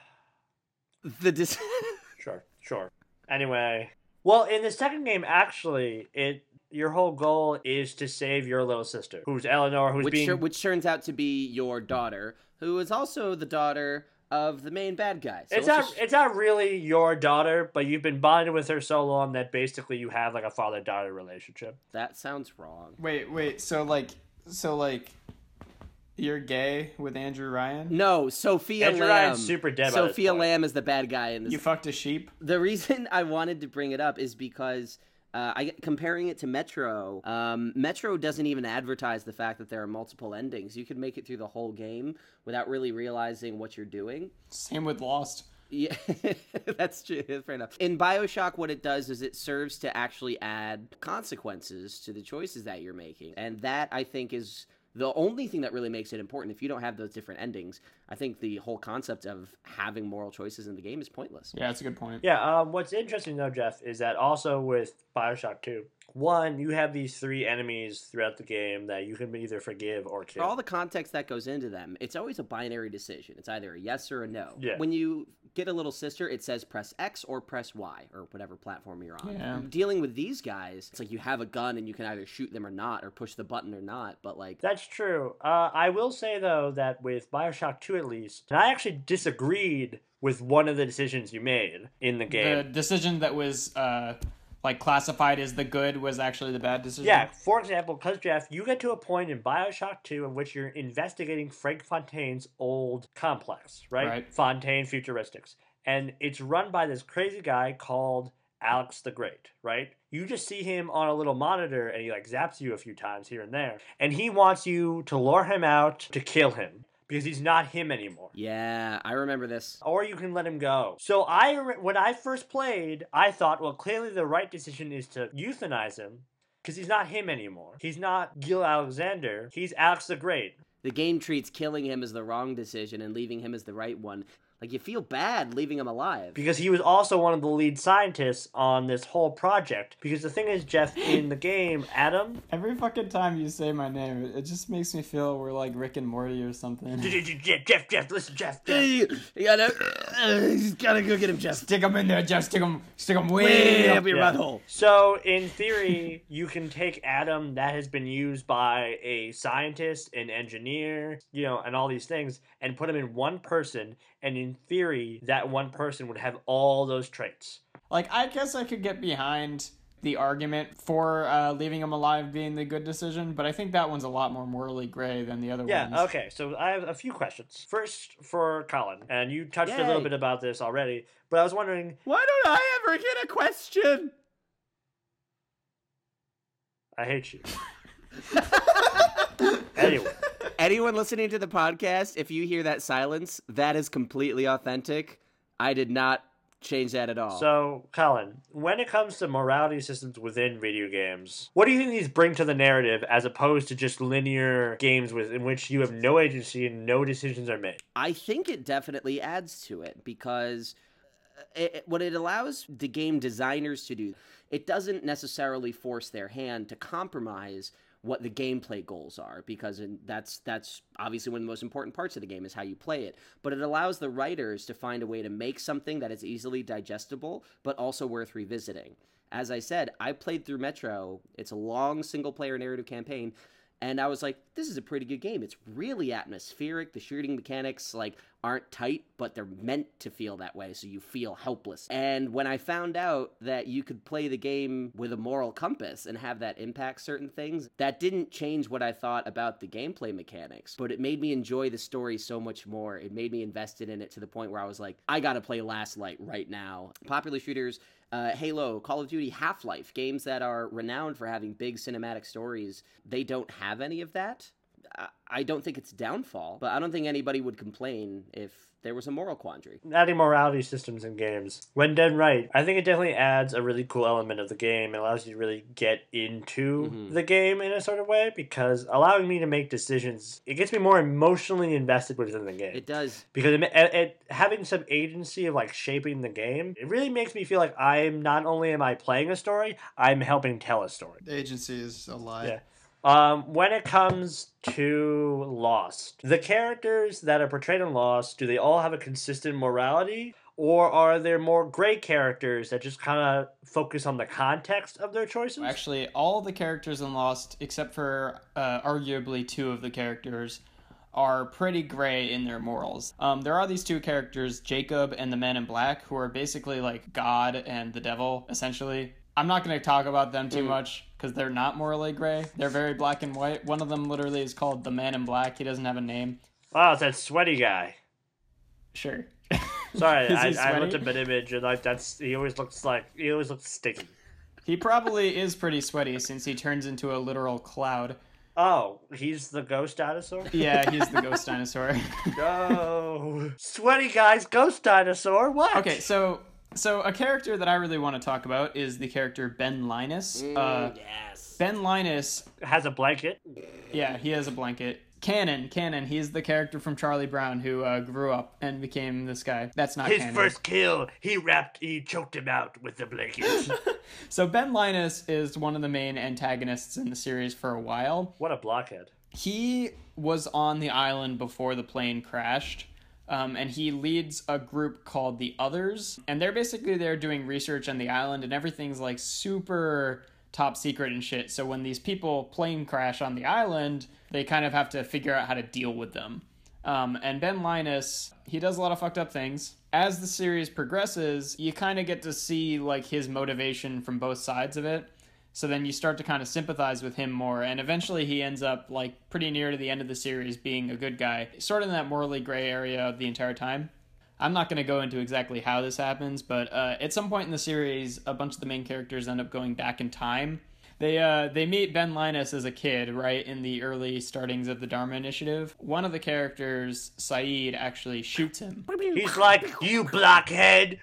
The dis- Sure, sure. Anyway, well, in the second game, actually, it your whole goal is to save your little sister, who's Eleanor, who's which, being tur- which turns out to be your daughter, who is also the daughter of the main bad guy. So it's let's not just- it's not really your daughter, but you've been bonded with her so long that basically you have like a father-daughter relationship. That sounds wrong. Wait, wait. So like, so like, you're gay with Andrew Ryan? No, Sophia Andrew Lamb. Ryan's super dead by this Sophia point. Lamb is the bad guy in this. You fucked a sheep? The reason I wanted to bring it up is because uh, I comparing it to Metro. Um, Metro doesn't even advertise the fact that there are multiple endings. You can make it through the whole game without really realizing what you're doing. Same with Lost. Yeah, that's true. That's fair enough. In Bioshock, what it does is it serves to actually add consequences to the choices that you're making, and that I think is the only thing that really makes it important. If you don't have those different endings, I think the whole concept of having moral choices in the game is pointless. Yeah, that's a good point. Yeah, um, what's interesting though, Jeff, is that also with Bioshock two, one, you have these three enemies throughout the game that you can either forgive or kill. For all the context that goes into them, it's always a binary decision. It's either a yes or a no. Yeah. When you get a little sister, it says press X or press Y, or whatever platform you're on. Yeah. Dealing with these guys, it's like you have a gun and you can either shoot them or not, or push the button or not, but like... That's true. Uh, I will say, though, that with Bioshock two at least, I actually disagreed with one of the decisions you made in the game. The decision that was uh, like classified as the good was actually the bad decision. Yeah, for example, because Jeff, you get to a point in Bioshock two in which you're investigating Frank Fontaine's old complex, right? Right. Fontaine Futuristics. And it's run by this crazy guy called Alex the Great, right? You just see him on a little monitor and he like zaps you a few times here and there. And he wants you to lure him out to kill him. because he's not him anymore. Yeah, I remember this. Or you can let him go. So I, when I first played, I thought, well, clearly the right decision is to euthanize him, because he's not him anymore. He's not Gil Alexander. He's Alex the Great. The game treats killing him as the wrong decision and leaving him as the right one. Like, you feel bad leaving him alive. Because he was also one of the lead scientists on this whole project. Because the thing is, Jeff, in the game, Adam... Every fucking time you say my name, it just makes me feel we're like Rick and Morty or something. Jeff, Jeff, Jeff, listen, Jeff, Jeff. You gotta, uh, you gotta go get him, Jeff. Stick him in there, Jeff. Stick him, stick him way, way up up your yeah. butthole. So, in theory, you can take Adam that has been used by a scientist, an engineer, you know, and all these things, and put him in one person, and in theory, that one person would have all those traits. Like, I guess I could get behind the argument for uh, leaving him alive being the good decision, but I think that one's a lot more morally gray than the other yeah, ones. Yeah, okay, so I have a few questions. First, for Colin, and you touched Yay. a little bit about this already, but I was wondering... Why don't I ever get a question? I hate you. Anyway. Anyone listening to the podcast, if you hear that silence, that is completely authentic. I did not change that at all. So, Colin, when it comes to morality systems within video games, what do you think these bring to the narrative as opposed to just linear games with in which you have no agency and no decisions are made? I think it definitely adds to it because it, what it allows the game designers to do, it doesn't necessarily force their hand to compromise what the gameplay goals are, because that's that's obviously one of the most important parts of the game is how you play it. But it allows the writers to find a way to make something that is easily digestible, but also worth revisiting. As I said, I played through Metro. It's a long single-player narrative campaign, and I was like, this is a pretty good game. It's really atmospheric. The shooting mechanics, like, aren't tight, but they're meant to feel that way, so you feel helpless. And when I found out that you could play the game with a moral compass and have that impact certain things, that didn't change what I thought about the gameplay mechanics, but it made me enjoy the story so much more. It made me invested in it to the point where I was like, I gotta play Last Light right now. Popular shooters, uh, Halo, Call of Duty, Half-Life, games that are renowned for having big cinematic stories, they don't have any of that. I don't think it's a downfall, but I don't think anybody would complain if there was a moral quandary. Adding morality systems in games, when done right, I think it definitely adds a really cool element of the game. It allows you to really get into mm-hmm. the game in a sort of way, because allowing me to make decisions, it gets me more emotionally invested within the game. It does. Because it, it, it, having some agency of like shaping the game, it really makes me feel like I'm not only am I playing a story, I'm helping tell a story. The agency is a lie. Yeah. Um, when it comes to Lost, the characters that are portrayed in Lost, do they all have a consistent morality? Or are there more gray characters that just kind of focus on the context of their choices? Actually, all the characters in Lost, except for uh, arguably two of the characters, are pretty gray in their morals. Um, there are these two characters, Jacob and the Man in Black, who are basically like God and the devil, essentially. I'm not going to talk about them too mm. much because they're not morally gray. They're very black and white. One of them literally is called the Man in Black. He doesn't have a name. Wow, it's that sweaty guy. Sure. Sorry, I, I looked at an image and like that's he always looks like he always looks sticky. He probably is pretty sweaty since he turns into a literal cloud. Oh, he's the ghost dinosaur? Yeah, he's the ghost dinosaur. No. Sweaty guy's ghost dinosaur? What? Okay, so so a character that I really want to talk about is the character Ben Linus. Mm, uh, yes. Ben Linus has a blanket. Yeah, he has a blanket. Cannon, Cannon, he's the character from Charlie Brown who uh, grew up and became this guy. That's not his canon. first kill. He wrapped, he choked him out with the blanket. So Ben Linus is one of the main antagonists in the series for a while. What a blockhead. He was on the island before the plane crashed, um, and he leads a group called the Others, and they're basically there doing research on the island, and everything's like super top secret and shit. So when these people plane crash on the island, they kind of have to figure out how to deal with them. Um, and Ben Linus, he does a lot of fucked up things. As the series progresses, you kind of get to see like his motivation from both sides of it. So then you start to kind of sympathize with him more, and eventually he ends up like pretty near to the end of the series being a good guy, sort of in that morally gray area the entire time. I'm not going to go into exactly how this happens, but uh, at some point in the series, a bunch of the main characters end up going back in time. They uh they meet Ben Linus as a kid, right, in the early startings of the Dharma Initiative. One of the characters, Saeed, actually shoots him. He's like, you blockhead!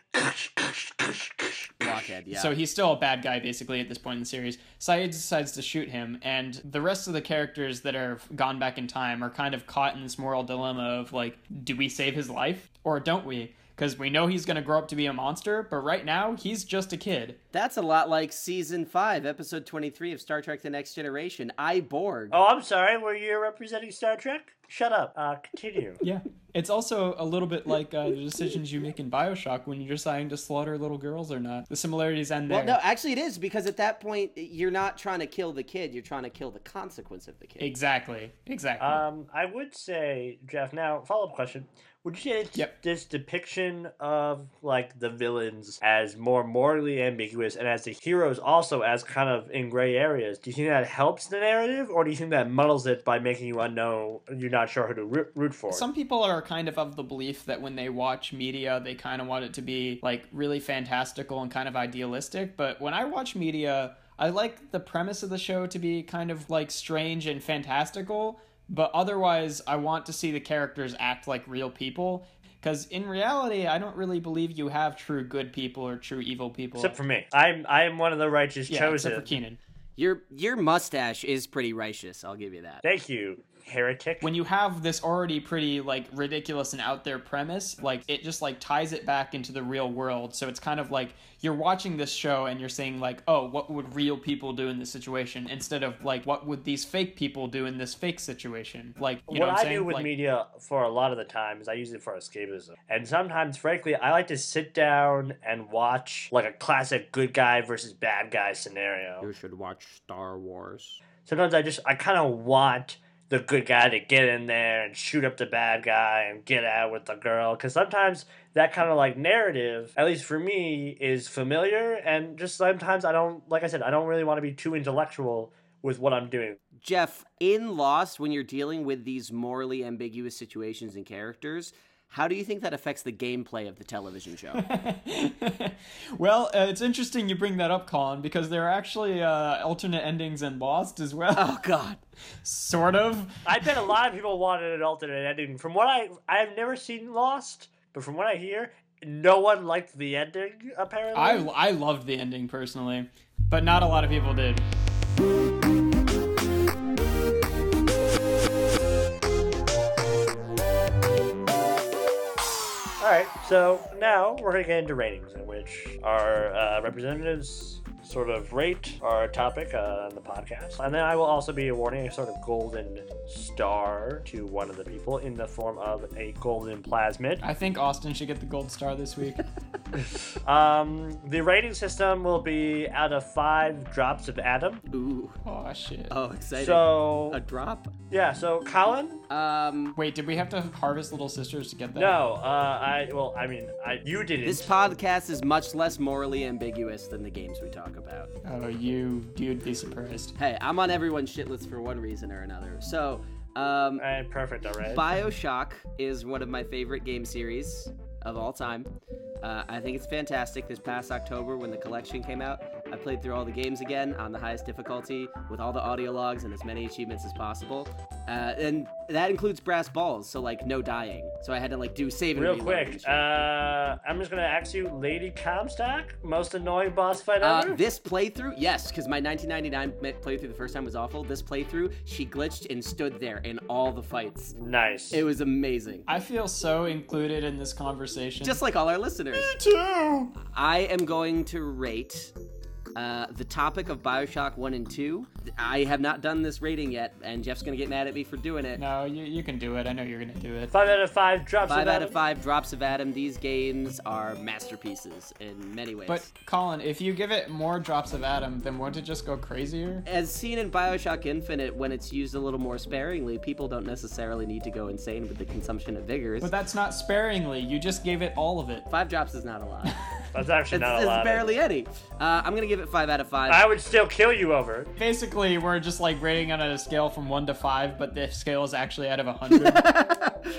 Blockhead, yeah. So he's still a bad guy, basically, at this point in the series. Saeed decides to shoot him, and the rest of the characters that are gone back in time are kind of caught in this moral dilemma of, like, do we save his life, or don't we? Because we know he's going to grow up to be a monster, but right now, he's just a kid. That's a lot like Season five, Episode twenty-three of Star Trek The Next Generation, I, Borg. Oh, I'm sorry, were you representing Star Trek? Shut up. Uh, continue. Yeah. It's also a little bit like uh, the decisions you make in Bioshock when you're deciding to slaughter little girls or not. The similarities end there. Well, no, actually it is, because at that point, you're not trying to kill the kid, you're trying to kill the consequence of the kid. Exactly. Exactly. Um, I would say, Jeff, now, follow-up question. Would you say it's yep. this depiction of, like, the villains as more morally ambiguous and as the heroes also as kind of in gray areas, do you think that helps the narrative, or do you think that muddles it by making you unknown, you're not sure who to root for? Some people are kind of of the belief that when they watch media, they kind of want it to be, like, really fantastical and kind of idealistic, but when I watch media, I like the premise of the show to be kind of, like, strange and fantastical, but otherwise, I want to see the characters act like real people. Because in reality, I don't really believe you have true good people or true evil people. Except for me. I'm I'm one of the righteous yeah, chosen. Except for Keenan. Your, your mustache is pretty righteous, I'll give you that. Thank you, heretic. When you have this already pretty, like, ridiculous and out there premise, like, it just, like, ties it back into the real world. So it's kind of like you're watching this show and you're saying, like, oh, what would real people do in this situation? Instead of, like, what would these fake people do in this fake situation? Like, you what know what I'm I saying? do with like, media for a lot of the time is I use it for escapism. And sometimes, frankly, I like to sit down and watch, like, a classic good guy versus bad guy scenario. You should watch Star Wars. Sometimes I just, I kind of want the good guy to get in there and shoot up the bad guy and get out with the girl. Because sometimes that kind of, like, narrative, at least for me, is familiar. And just sometimes I don't, like I said, I don't really want to be too intellectual with what I'm doing. Jeff, in Lost, when you're dealing with these morally ambiguous situations and characters, how do you think that affects the gameplay of the television show? Well, uh, it's interesting you bring that up, Colin, because there are actually uh, alternate endings in Lost as well. Oh, God. Sort of. I bet a lot of people wanted an alternate ending. From what I... I've never seen Lost, but from what I hear, no one liked the ending, apparently. I, I loved the ending, personally, but not a lot of people did. Alright, so now we're going to get into ratings, in which our uh, representatives sort of rate our topic uh, on the podcast. And then I will also be awarding a sort of golden star to one of the people in the form of a golden plasmid. I think Austin should get the gold star this week. um, the rating system will be out of five drops of Adam. Ooh. Oh, shit. Oh, exciting. So... A drop? Yeah, so Colin? Um... Wait, did we have to harvest Little Sisters to get that? No, uh, I... Well, I mean, I you didn't. This podcast is much less morally ambiguous than the games we talk about. Oh, you... You'd be surprised. Hey, I'm on everyone's shit list for one reason or another. So, um... Uh, perfect, alright. Bioshock is one of my favorite game series of all time. Uh, I think it's fantastic. This past October, when the collection came out, I played through all the games again on the highest difficulty with all the audio logs and as many achievements as possible. Uh, and that includes brass balls, so, like, no dying. So I had to, like, do save and Real reload quick, and shit. uh, I'm just gonna ask you, Lady Comstock, most annoying boss fight Uh, ever? this playthrough, yes, because my nineteen ninety-nine playthrough the first time was awful. This playthrough, she glitched and stood there in all the fights. Nice. It was amazing. I feel so included in this conversation. Just like all our listeners. Me too! I am going to rate uh, the topic of Bioshock one and two. I have not done this rating yet, and Jeff's going to get mad at me for doing it. No, you, you can do it. I know you're going to do it. Five out of five drops Five of out Adam. of five drops of Adam. These games are masterpieces in many ways. But, Colin, if you give it more drops of Adam, then won't it just go crazier? As seen in Bioshock Infinite, when it's used a little more sparingly, people don't necessarily need to go insane with the consumption of vigors. But that's not sparingly. You just gave it all of it. Five drops is not a lot. That's actually it's, not a it's lot. barely any. Uh, I'm going to give it five out of five. I would still kill you over it. Basically, we're just like rating on a scale from one to five, but the scale is actually out of a hundred.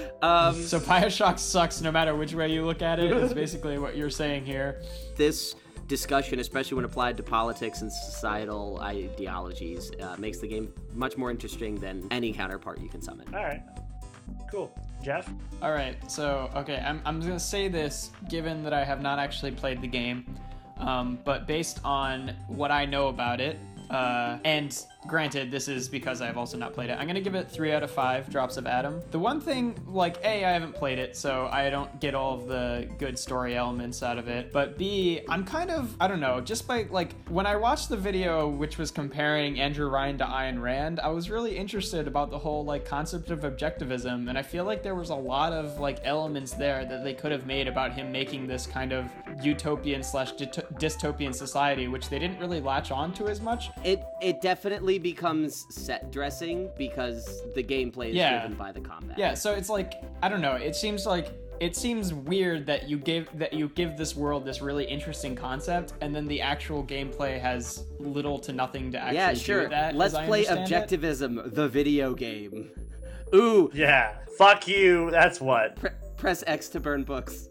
um, so Bioshock sucks no matter which way you look at it. Is basically what you're saying here. This discussion, especially when applied to politics and societal ideologies, uh, makes the game much more interesting than any counterpart you can summon. All right. Cool. Jeff? All right, so, okay, I'm, I'm going to say this, given that I have not actually played the game, um, but based on what I know about it, uh, and granted, this is because I've also not played it, I'm going to give it three out of five drops of Adam. The one thing, like, A, I haven't played it, so I don't get all of the good story elements out of it, but B, I'm kind of, I don't know, just by, like, when I watched the video which was comparing Andrew Ryan to Ayn Rand, I was really interested about the whole, like, concept of objectivism, and I feel like there was a lot of, like, elements there that they could have made about him making this kind of utopian slash dystopian society, which they didn't really latch on to as much. It it definitely becomes set dressing because the gameplay is Yeah. driven by the combat. Yeah, so it's like, I don't know, it seems like it seems weird that you give that you give this world this really interesting concept, and then the actual gameplay has little to nothing to actually Yeah, do sure. with that. Let's as I play understand it. Objectivism, the video game. Ooh. Yeah. Fuck you. That's what. Pre- press X to burn books.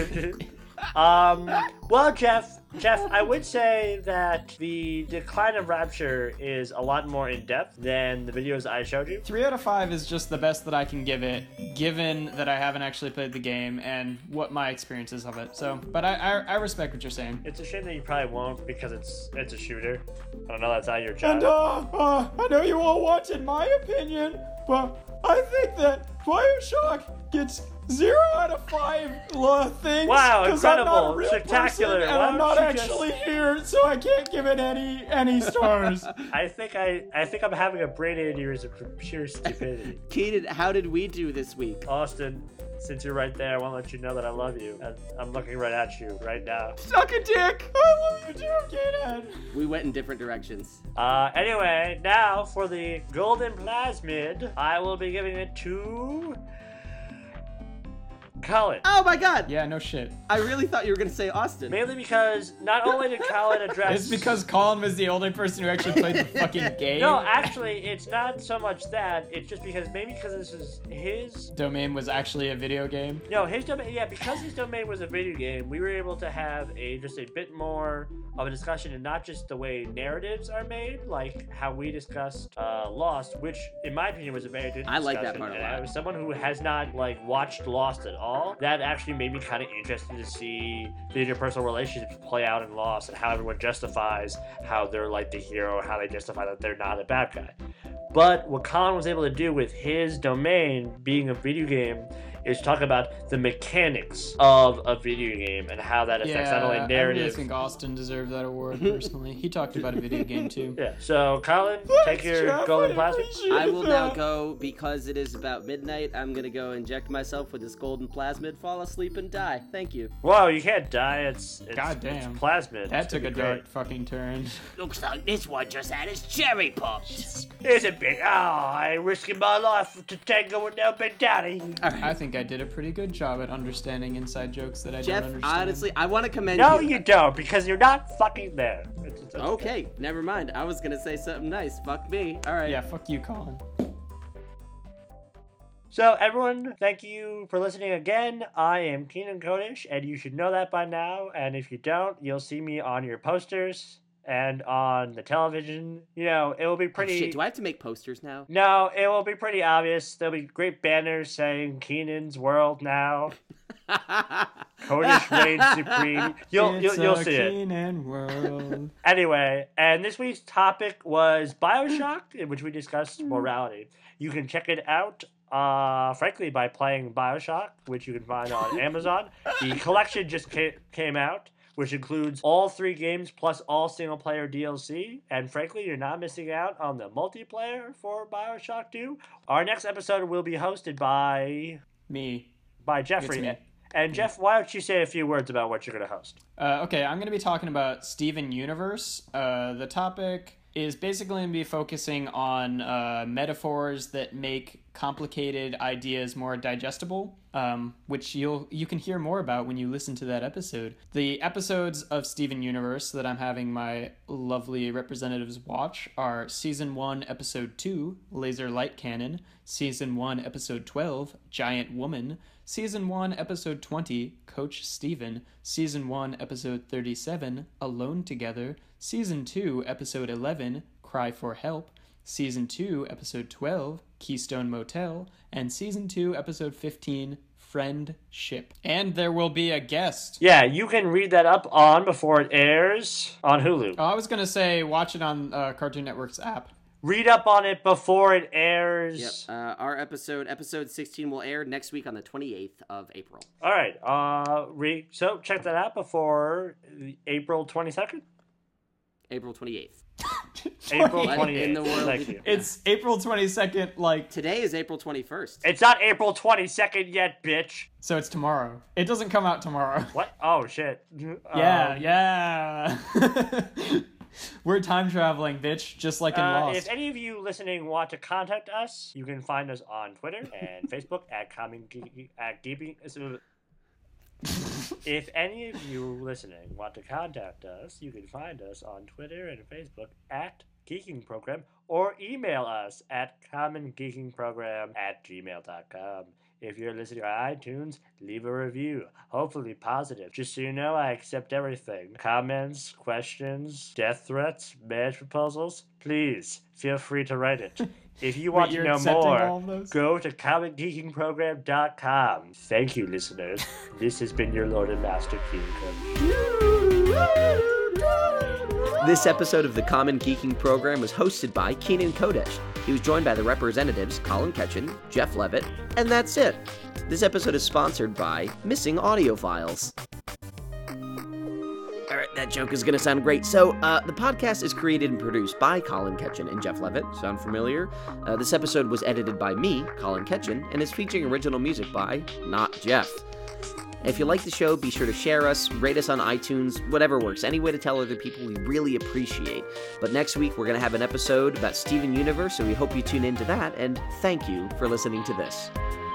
um. Well, Jeff. Jeff, I would say that the Decline of Rapture is a lot more in depth than the videos I showed you. Three out of five is just the best that I can give it, given that I haven't actually played the game and what my experience is of it. So, but I, I, I respect what you're saying. It's a shame that you probably won't because it's it's a shooter. I don't know, that's not your job. And uh, uh, I know you all wanted my opinion, but I think that BioShock gets zero out of five uh, things. Wow, because I'm not a incredible, real spectacular. person, and Why I'm don't not you actually just- here, so I can't give it any any stars. I think I I think I'm having a brain aneurysm from pure stupidity. Keenan, how did we do this week? Austin, since you're right there, I want to let you know that I love you. And I'm looking right at you right now. Suck a dick. I love you too, Kaden. We went in different directions. Uh, anyway, now for the golden plasmid, I will be giving it to Colin. Oh my god! Yeah, no shit. I really thought you were gonna say Austin. Mainly because not only did Colin address... It's because Colin was the only person who actually played the fucking game. No, actually, it's not so much that. It's just because, maybe because this is his... Domain was actually a video game. No, his domain, yeah, because his domain was a video game, we were able to have a just a bit more of a discussion, and not just the way narratives are made, like how we discussed uh, Lost, which, in my opinion, was a very good discussion. I like that part a and lot. As someone who has not, like, watched Lost at all, that actually made me kind of interested to see the interpersonal relationships play out in Lost, and how everyone justifies how they're, like, the hero, how they justify that they're not a bad guy. But what Colin was able to do with his domain being a video game is talk about the mechanics of a video game and how that affects yeah, not only I really narrative. think Austin deserved that award personally. He talked about a video game too. Yeah. So, Colin, take your Jeff, golden I plasma. appreciate I will now that. go, because it is about midnight, I'm gonna go inject myself with this golden plasmid, fall asleep, and die. Thank you. Whoa, you can't die. It's, it's God damn. It's plasmid. That It's took a gonna be dark fucking turn. Looks like this one just had his cherry popped. great. It's a bit. Oh, I'm risking my life to tango with no Big Daddy. I think I did a pretty good job at understanding inside jokes that I Jeff, don't understand. honestly, I want to commend No, you. you don't, because you're not fucking there. It's, it's Okay, never mind. I was gonna say something nice. Fuck me. All right. Yeah, fuck you, Colin. So, everyone, thank you for listening again. I am Keenan Kodesh, and you should know that by now. And if you don't, you'll see me on your posters and on the television. You know, it will be Oh, pretty... shit, do I have to make posters now? No, it will be pretty obvious. There'll be great banners saying Keenan's World now. Kodesh reigns supreme. You'll, you'll, It's you'll a see it. Keenan world. Anyway, and this week's topic was BioShock, in which we discussed morality. You can check it out, uh, frankly, by playing BioShock, which you can find on Amazon. The collection just ca- came out, which includes all three games plus all single-player D L C. And frankly, you're not missing out on the multiplayer for BioShock two. Our next episode will be hosted by... Me. By Jeffrey. It's me. And Jeff, why don't you say a few words about what you're going to host? Uh, okay, I'm going to be talking about Steven Universe. Uh, the topic is basically going to be focusing on uh, metaphors that make complicated ideas more digestible, um, which you'll you can hear more about when you listen to that episode. The episodes of Steven Universe that I'm having my lovely representatives watch are Season one, Episode two, Laser Light Cannon, Season one, Episode twelve, Giant Woman, Season one, Episode twenty, Coach Steven, Season one, Episode thirty-seven, Alone Together, Season two, Episode eleven, Cry for Help, Season two, Episode twelve, Keystone Motel, and Season two, Episode fifteen, Friendship. And there will be a guest. Yeah, you can read that up on before it airs on Hulu. Oh, I was going to say watch it on uh, Cartoon Network's app. Read up on it before it airs. Yep. Uh, our episode, episode sixteen, will air next week on the twenty-eighth of April. All right. Uh, re- so check that out before April twenty-second? April twenty-eighth. April twenty-eighth. In the world. Thank you. It's April twenty-second, like... Today is April twenty-first. It's not April twenty-second yet, bitch. So it's tomorrow. It doesn't come out tomorrow. What? Oh, shit. Yeah, um, yeah. We're time traveling, bitch, just like in uh, Lost. If any of you listening want to contact us, you can find us on Twitter and Facebook at Common Ge- at Geeping. If any of you listening want to contact us, you can find us on Twitter and Facebook at Geeking Program, or email us at commongeekingprogram at gmail dot com. If you're listening on iTunes, leave a review, hopefully positive. Just so you know, I accept everything. Comments, questions, death threats, marriage proposals, please feel free to write it. If you want Wait, to you're know accepting all more, of those? go to common geeking program dot com. Thank you, listeners. This has been your Lord and Master King. This episode of the Common Geeking Program was hosted by Keenan Kodesh. He was joined by the representatives Colin Ketchen, Jeff Levitt, and that's it. This episode is sponsored by Missing Audio Files. All right, that joke is going to sound great. So, uh, the podcast is created and produced by Colin Ketchen and Jeff Levitt. Sound familiar? Uh, this episode was edited by me, Colin Ketchen, and is featuring original music by Not Jeff. If you like the show, be sure to share us, rate us on iTunes, whatever works. Any way to tell other people we really appreciate. But next week, we're going to have an episode about Steven Universe, so we hope you tune into that, and thank you for listening to this.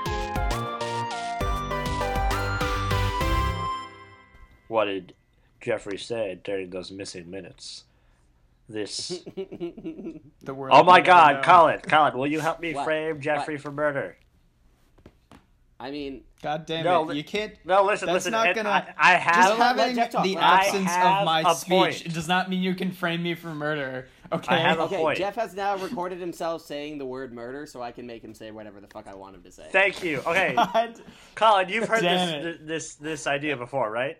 What did Jeffrey say during those missing minutes? This. The world Oh my will God, know. Colin, Colin, will you help me What? frame Jeffrey What? for murder? I mean, God damn No, it! li- You can't. No, listen, That's listen. not it- gonna. I, I have. Just let- let having Jeff talk. the I absence have of my a speech point. does not mean you can frame me for murder. Okay. I have a okay, point. Jeff has now recorded himself saying the word murder, so I can make him say whatever the fuck I want him to say. Thank you. Okay, God. Colin, you've heard Damn this, it. this this idea before, right?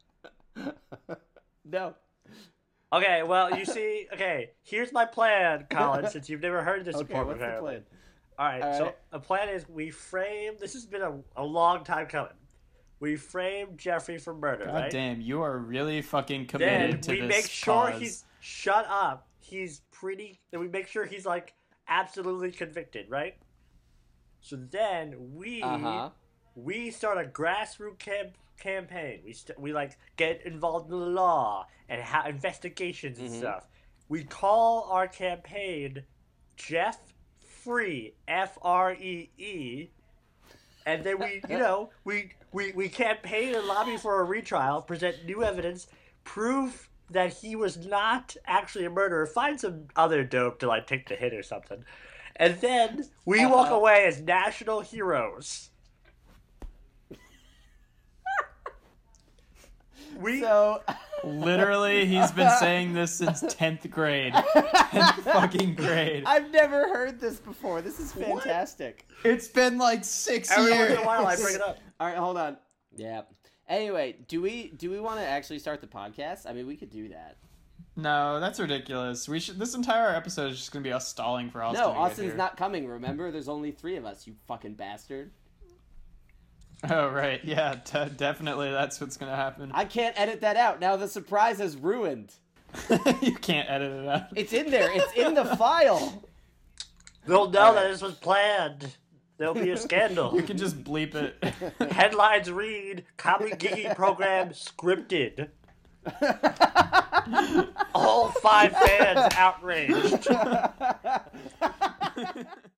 No. Okay, well, you see, okay, here's my plan, Colin, since you've never heard this Okay, before. what's the apparently. plan? All right, All so right. the plan is we frame. This has been a, a long time coming. We frame Jeffrey for murder, God right? damn, you are really fucking Then committed to we this make sure cause. he's shut up. He's pretty. Then we make sure he's like absolutely convicted, right? So then we Uh-huh. we start a grassroots camp- campaign. We st- we like get involved in the law and ha- investigations and Mhm. stuff. We call our campaign Jeff Free, F R E E. And then we, you know, we, we, we campaign and lobby for a retrial, present new evidence, prove that he was not actually a murderer, find some other dope to, like, take the hit or something. And then we walk Uh-huh. away as national heroes. we So, Literally, he's been saying this since tenth grade. tenth fucking grade. I've never heard this before. This is fantastic. It's been like six every years. once in a while I bring it up. All right, hold on. Yeah. Anyway, do we do we want to actually start the podcast? I mean, we could do that. No, that's ridiculous. We should. This entire episode is just gonna be us stalling for Austin. No, to get Austin's here. not coming. Remember, there's only three of us. You fucking bastard. Oh right, yeah, de- definitely. That's what's gonna happen. I can't edit that out. Now the surprise is ruined. You can't edit it out. It's in there. It's in the file. They'll know that this was planned. There'll be a scandal. You can just bleep it. Headlines read, Comic Geeking Program scripted. All five fans outraged.